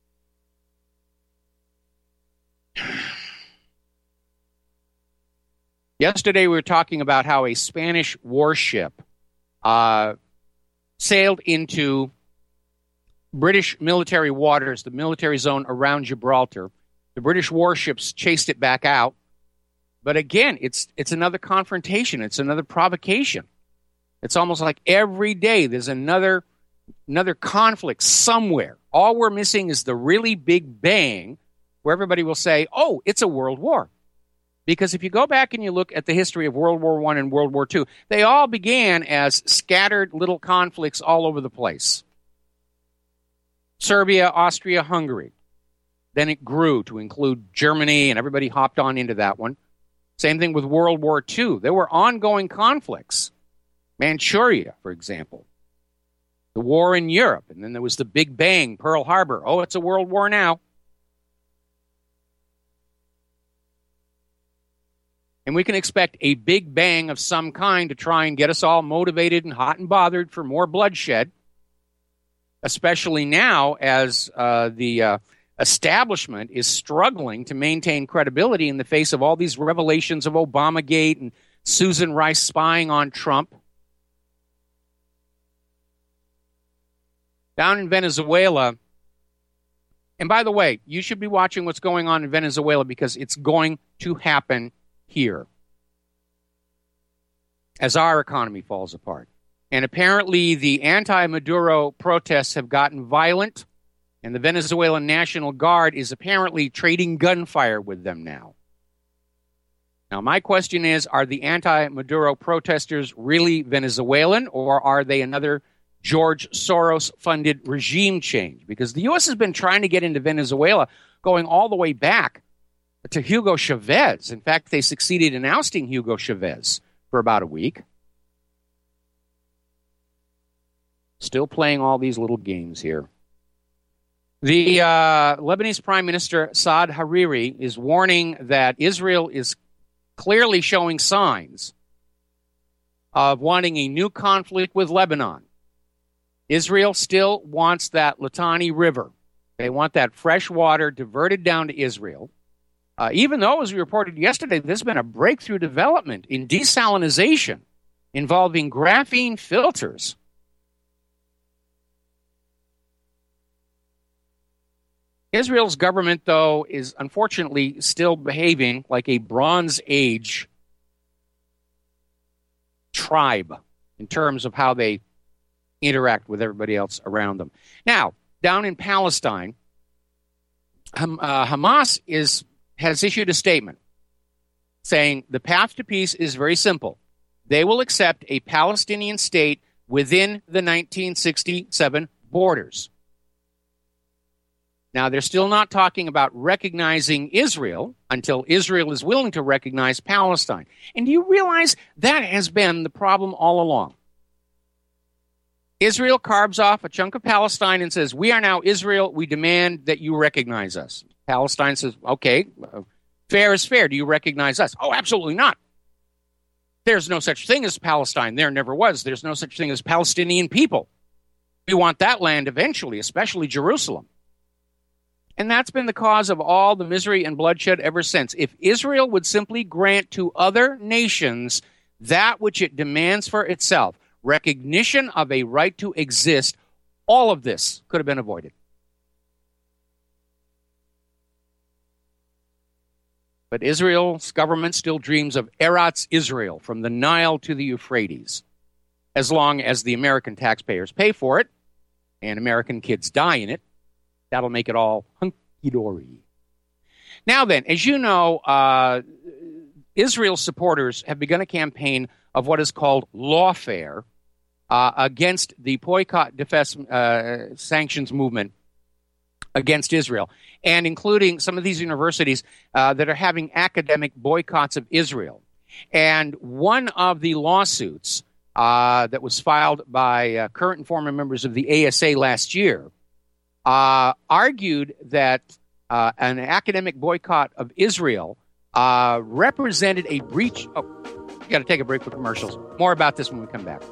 Yesterday we were talking about how a Spanish warship uh, sailed into British military waters, the military zone around Gibraltar. The British warships chased it back out. But again, it's it's another confrontation. It's another provocation. It's almost like every day there's another another conflict somewhere. All we're missing is the really big bang where everybody will say, oh, it's a world war. Because if you go back and you look at the history of World War One and World War Two, they all began as scattered little conflicts all over the place. Serbia, Austria, Hungary. Then it grew to include Germany, and everybody hopped on into that one. Same thing with World War Two. There were ongoing conflicts. Manchuria, for example. The war in Europe, and then there was the Big Bang, Pearl Harbor. Oh, it's a world war now. And we can expect a big bang of some kind to try and get us all motivated and hot and bothered for more bloodshed, especially now as uh, the uh, establishment is struggling to maintain credibility in the face of all these revelations of Obamagate and Susan Rice spying on Trump. Down in Venezuela, and by the way, you should be watching what's going on in Venezuela because it's going to happen here as our economy falls apart. And apparently the anti-Maduro protests have gotten violent, and the Venezuelan National Guard is apparently trading gunfire with them now. Now, my question is, are the anti-Maduro protesters really Venezuelan, or are they another George Soros-funded regime change? Because the U S has been trying to get into Venezuela going all the way back to Hugo Chavez. In fact, they succeeded in ousting Hugo Chavez for about a week. Still playing all these little games here. The uh, Lebanese Prime Minister Saad Hariri is warning that Israel is clearly showing signs of wanting a new conflict with Lebanon. Israel still wants that Litani River. They want that fresh water diverted down to Israel. Uh, even though, as we reported yesterday, there's been a breakthrough development in desalinization involving graphene filters. Israel's government, though, is unfortunately still behaving like a Bronze Age tribe in terms of how they interact with everybody else around them. Now, down in Palestine, Ham- uh, Hamas is has issued a statement saying the path to peace is very simple. They will accept a Palestinian state within the nineteen sixty-seven borders. Now, they're still not talking about recognizing Israel until Israel is willing to recognize Palestine. And do you realize that has been the problem all along? Israel carves off a chunk of Palestine and says, we are now Israel. We demand that you recognize us. Palestine says, okay, uh, fair is fair. Do you recognize us? Oh, absolutely not. There's no such thing as Palestine. There never was. There's no such thing as Palestinian people. We want that land eventually, especially Jerusalem. And that's been the cause of all the misery and bloodshed ever since. If Israel would simply grant to other nations that which it demands for itself, recognition of a right to exist, all of this could have been avoided. But Israel's government still dreams of Eretz Israel, from the Nile to the Euphrates. As long as the American taxpayers pay for it, and American kids die in it, that'll make it all hunky-dory. Now then, as you know, uh, Israel supporters have begun a campaign of what is called lawfare uh, against the boycott, defense, uh, sanctions movement against Israel, and including some of these universities uh, that are having academic boycotts of Israel. And one of the lawsuits uh, that was filed by uh, current and former members of the A S A last year uh, argued that uh, an academic boycott of Israel uh, represented a breach. Oh, you got to take a break for commercials. More about this when we come back.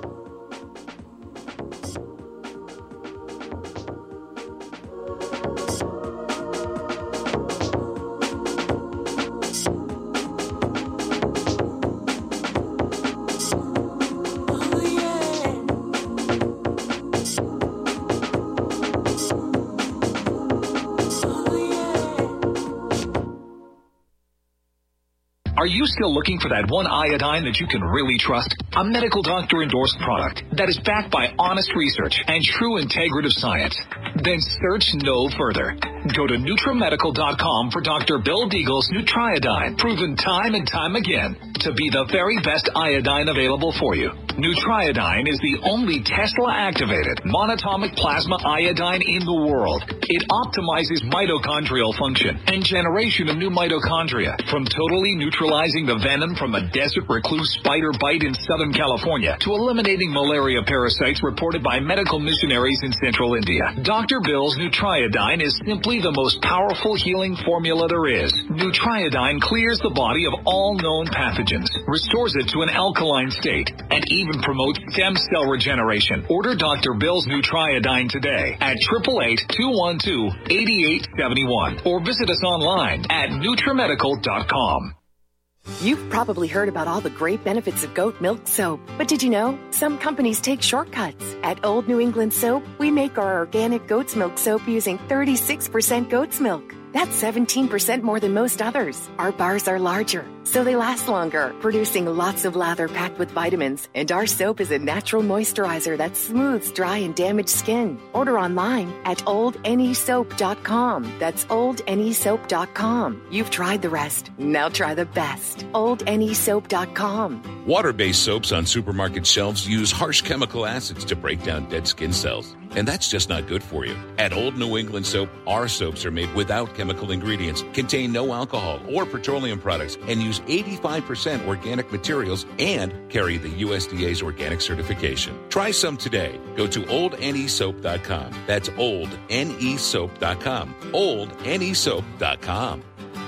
Are you still looking for that one iodine that you can really trust? A medical doctor endorsed product that is backed by honest research and true integrative science? Then search no further. Go to Nutramedical dot com for Doctor Bill Deagle's Nutriodine, proven time and time again to be the very best iodine available for you. Nutriodine is the only Tesla-activated monatomic plasma iodine in the world. It optimizes mitochondrial function and generation of new mitochondria, from totally neutralizing the venom from a desert recluse spider bite in Southern California to eliminating malaria parasites reported by medical missionaries in central India. Doctor Bill's Nutriodine is simply the most powerful healing formula there is. Nutriodine clears the body of all known pathogens, restores it to an alkaline state, and even promotes stem cell regeneration. Order Doctor Bill's Nutriodine today at eight eight eight, two one two, eight eight seven one or visit us online at Nutramedical dot com. You've probably heard about all the great benefits of goat milk soap, but did you know some companies take shortcuts? At Old New England Soap, we make our organic goat's milk soap using thirty-six percent goat's milk. That's seventeen percent more than most others. Our bars are larger, so they last longer, producing lots of lather packed with vitamins. And our soap is a natural moisturizer that smooths dry and damaged skin. Order online at old n e soap dot com. That's old n e soap dot com. You've tried the rest. Now try the best. old n e soap dot com. Water-based soaps on supermarket shelves use harsh chemical acids to break down dead skin cells. And that's just not good for you. At Old New England Soap, our soaps are made without chemical ingredients, contain no alcohol or petroleum products, and use eighty-five percent organic materials and carry the U S D A's organic certification. Try some today. Go to old n e soap dot com. That's old n e soap dot com. old n e soap dot com.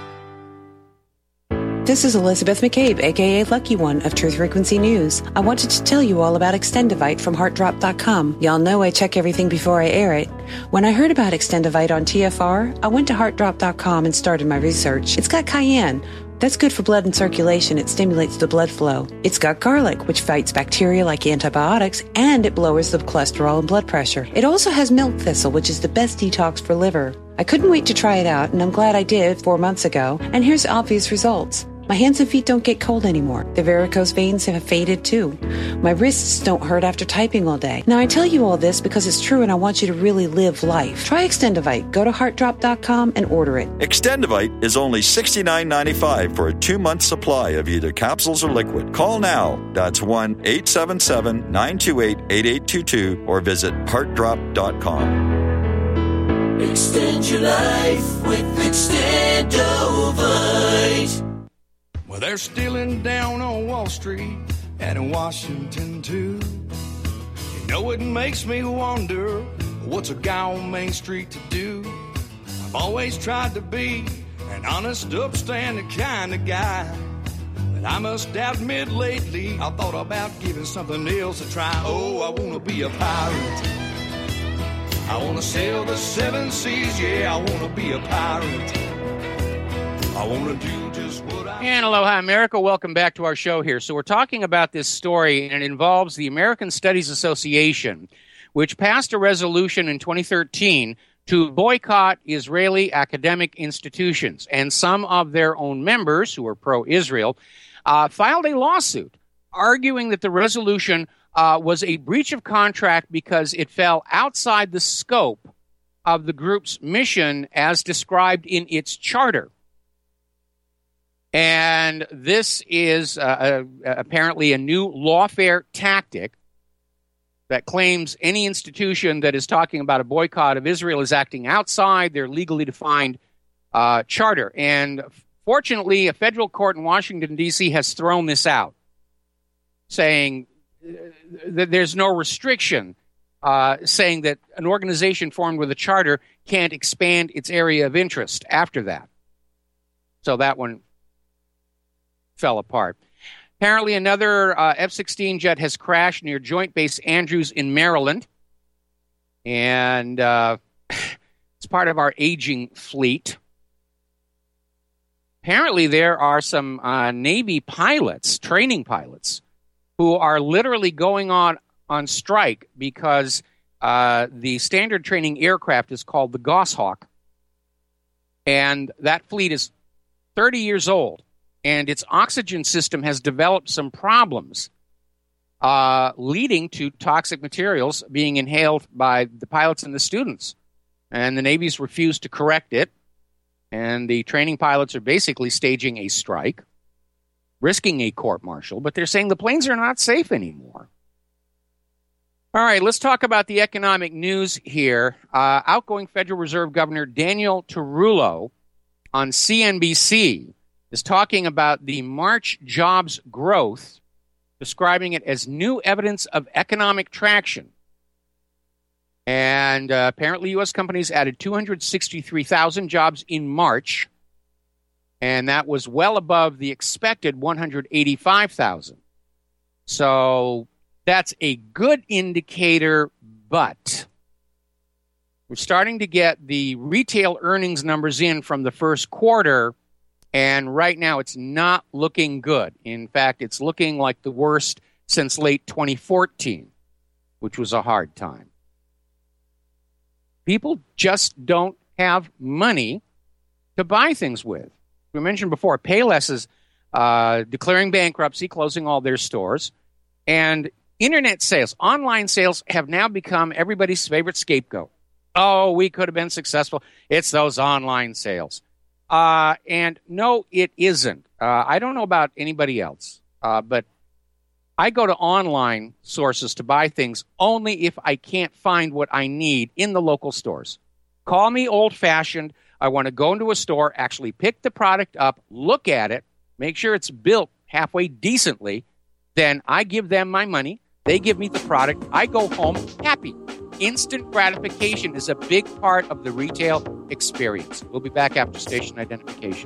This is Elizabeth McCabe, a k a. Lucky One of Truth Frequency News. I wanted to tell you all about Extendivite from heart drop dot com. Y'all know I check everything before I air it. When I heard about Extendivite on T F R, I went to heart drop dot com and started my research. It's got cayenne. That's good for blood and circulation. It stimulates the blood flow. It's got garlic, which fights bacteria like antibiotics, and it lowers the cholesterol and blood pressure. It also has milk thistle, which is the best detox for liver. I couldn't wait to try it out, and I'm glad I did four months ago, and here's obvious results. My hands and feet don't get cold anymore. The varicose veins have faded too. My wrists don't hurt after typing all day. Now I tell you all this because it's true and I want you to really live life. Try Extendivite. Go to heart drop dot com and order it. Extendivite is only sixty-nine ninety-five for a two-month supply of either capsules or liquid. Call now. That's one eight seven seven, nine two eight, eight eight two two or visit heart drop dot com. Extend your life with Extendovite. Well, they're stealing down on Wall Street and in Washington, too. You know, it makes me wonder, what's a guy on Main Street to do? I've always tried to be an honest, upstanding kind of guy. But I must admit lately, I thought about giving something else a try. Oh, I want to be a pirate. I want to sail the seven seas, yeah, I want to be a pirate. I want to do just what I... And aloha, America. Welcome back to our show here. So we're talking about this story, and it involves the American Studies Association, which passed a resolution in twenty thirteen to boycott Israeli academic institutions. And some of their own members, who are pro-Israel, uh, filed a lawsuit arguing that the resolution uh, was a breach of contract because it fell outside the scope of the group's mission as described in its charter. And this is uh, a, apparently a new lawfare tactic that claims any institution that is talking about a boycott of Israel is acting outside their legally defined uh, charter. And fortunately, a federal court in Washington, D C has thrown this out, saying that there's no restriction, uh, saying that an organization formed with a charter can't expand its area of interest after that. So that one fell apart. Apparently, another uh, F sixteen jet has crashed near Joint Base Andrews in Maryland. And uh, it's part of our aging fleet. Apparently, there are some uh, Navy pilots, training pilots, who are literally going on, on strike because uh, the standard training aircraft is called the Goshawk. And that fleet is thirty years old. And its oxygen system has developed some problems, uh, leading to toxic materials being inhaled by the pilots and the students. And the Navy's refused to correct it. And the training pilots are basically staging a strike, risking a court-martial, but they're saying the planes are not safe anymore. All right, let's talk about the economic news here. Uh, outgoing Federal Reserve Governor Daniel Tarullo on C N B C is talking about the March jobs growth, describing it as new evidence of economic traction. And uh, apparently U S companies added two hundred sixty-three thousand jobs in March, and that was well above the expected one hundred eighty-five thousand. So that's a good indicator, but we're starting to get the retail earnings numbers in from the first quarter, and right now it's not looking good. In fact, it's looking like the worst since late twenty fourteen, which was a hard time. People just don't have money to buy things with. We mentioned before, Payless is uh, declaring bankruptcy, closing all their stores. And internet sales, online sales, have now become everybody's favorite scapegoat. Oh, we could have been successful. It's those online sales. Uh, and no, it isn't. Uh, I don't know about anybody else, uh, but I go to online sources to buy things only if I can't find what I need in the local stores. Call me old-fashioned. I want to go into a store, actually pick the product up, look at it, make sure it's built halfway decently. Then I give them my money. They give me the product. I go home happy. Instant gratification is a big part of the retail experience. We'll be back after station identification.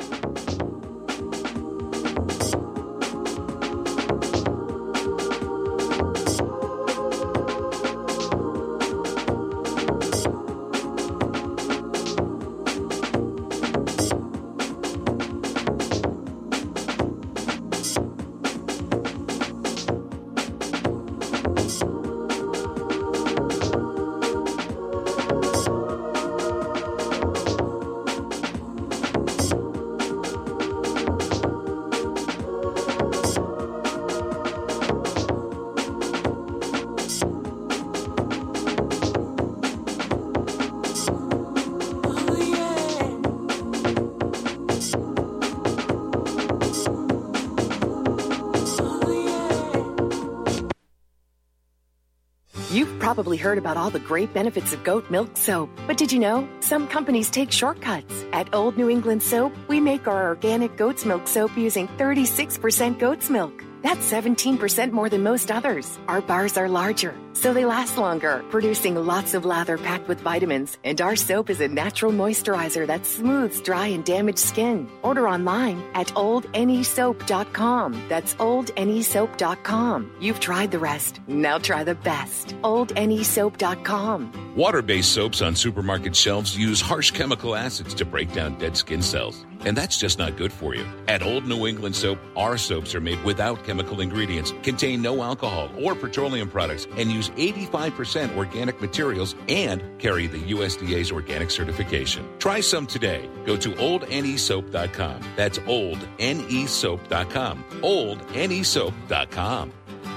You've probably heard about all the great benefits of goat milk soap, but did you know some companies take shortcuts? At Old New England Soap, we make our organic goat's milk soap using thirty-six percent goat's milk. That's seventeen percent more than most others. Our bars are larger, so they last longer, producing lots of lather packed with vitamins. And our soap is a natural moisturizer that smooths dry and damaged skin. Order online at old n e soap dot com. That's old n e soap dot com. You've tried the rest. Now try the best. old n e soap dot com. Water-based soaps on supermarket shelves use harsh chemical acids to break down dead skin cells. And that's just not good for you. At Old New England Soap, our soaps are made without chemical ingredients, contain no alcohol or petroleum products, and use eighty-five percent organic materials and carry the U S D A's organic certification. Try some today. Go to old n e soap dot com. That's old n e soap dot com. old n e soap dot com.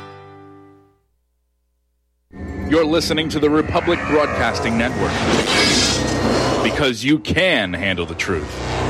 You're listening to the Republic Broadcasting Network, because you can handle the truth.